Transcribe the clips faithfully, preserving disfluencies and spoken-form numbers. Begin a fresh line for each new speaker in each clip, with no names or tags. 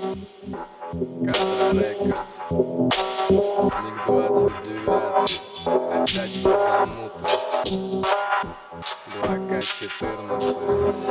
Кадра Рекордс. Ник двадцать девятый. Опять базанута. два ка четырнадцать.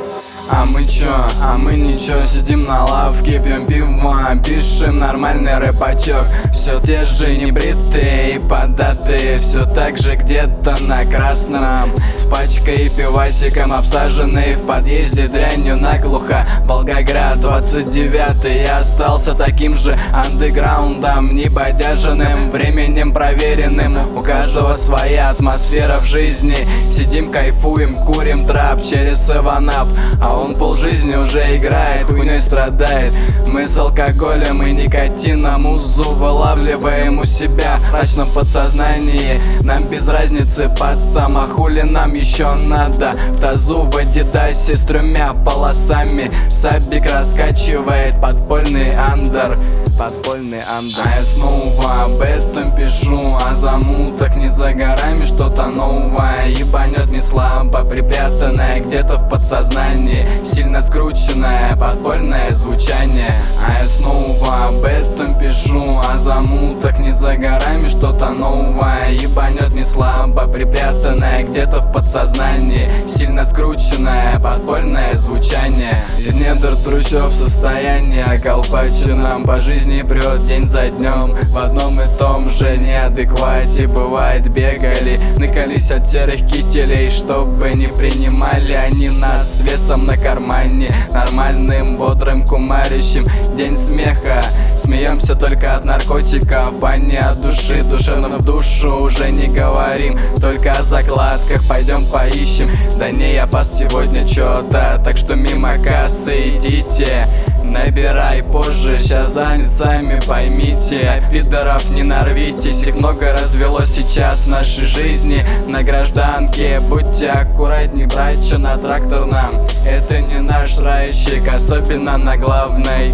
А мы чё, а мы ничего, сидим на лавке, пьем пиво, пишем нормальный рэпачок. Все те же небритые и податые, все так же где-то на красном, с пачкой и пивасиком обсаженный в подъезде дрянью наглухо. Волгоград, двадцать девятый, я остался таким же андеграундом, небодяженным, временем проверенным. У каждого своя атмосфера в жизни. Сидим, кайфуем, курим трап через севен ап, а он полжизни уже играет, хуйней страдает. Мы с алкоголем и никотином музу вылавливаем у себя в мрачном подсознании. Нам без разницы, пацан, а хули нам еще надо? В тазу в адидасе с тремя полосами Сабик раскачивает подпольный андер. Подпольный андер. А я снова об этом пишу, о замутах не за горами что-то новое. Ебанет не слабо, припрятанное где-то в подсознании, сильно скрученное подпольное звучание. А я снова об этом пишу, о замутах не за горами что-то новое. Ебанет не слабо, припрятанное где-то в подсознании, сильно скрученное подпольное звучание. Из недр трущоб состояние околпаченном по жизни прет день за днем. В одном и том же неадеквате бывает бегали, накались от серых кителей, чтобы не принимали они нас с весом на кармане. Нормальным, бодрым кумарищем день смеха. Смеемся только от наркотиков, а не от души. Душевно в душу уже не говорим, только о закладках пойдем поищем. Да не, я пас сегодня чё-то, так что мимо кассы идите. Набирай позже, щас занят, сами поймите. А пидоров не нарвитесь, их много развелось сейчас в нашей жизни. На гражданке будьте аккуратней, брать чё на тракторном. Это не наш райщик, особенно на главной.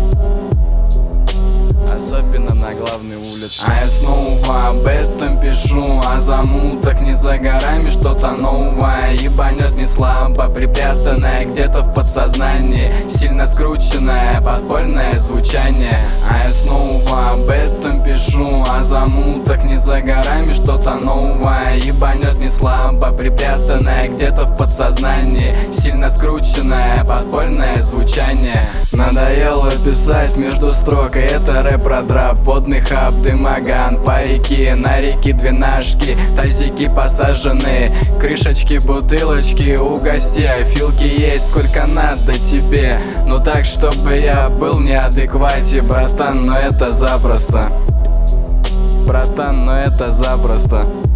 Особенно на главной улице. А я снова об этом пишу, о замутах не за горами что-то новое. Ебанет не слабо, припрятанное где-то в подсознании, сильно скрученное подпольное звучание. А я снова об этом пишу, о замутах не за горами что-то новое. Ебанет не слабо, припрятанное где-то в подсознании, сильно скрученное подпольное звучание. Надоело писать между строк, и это рэп про драп. Водный хаб, дымоган, парики, на реки двенашки, тазики посажены, крышечки, бутылочки у гостей. Филки есть сколько надо тебе, ну так, чтобы я был в неадеквате, братан, но это запросто. Братан, но это запросто.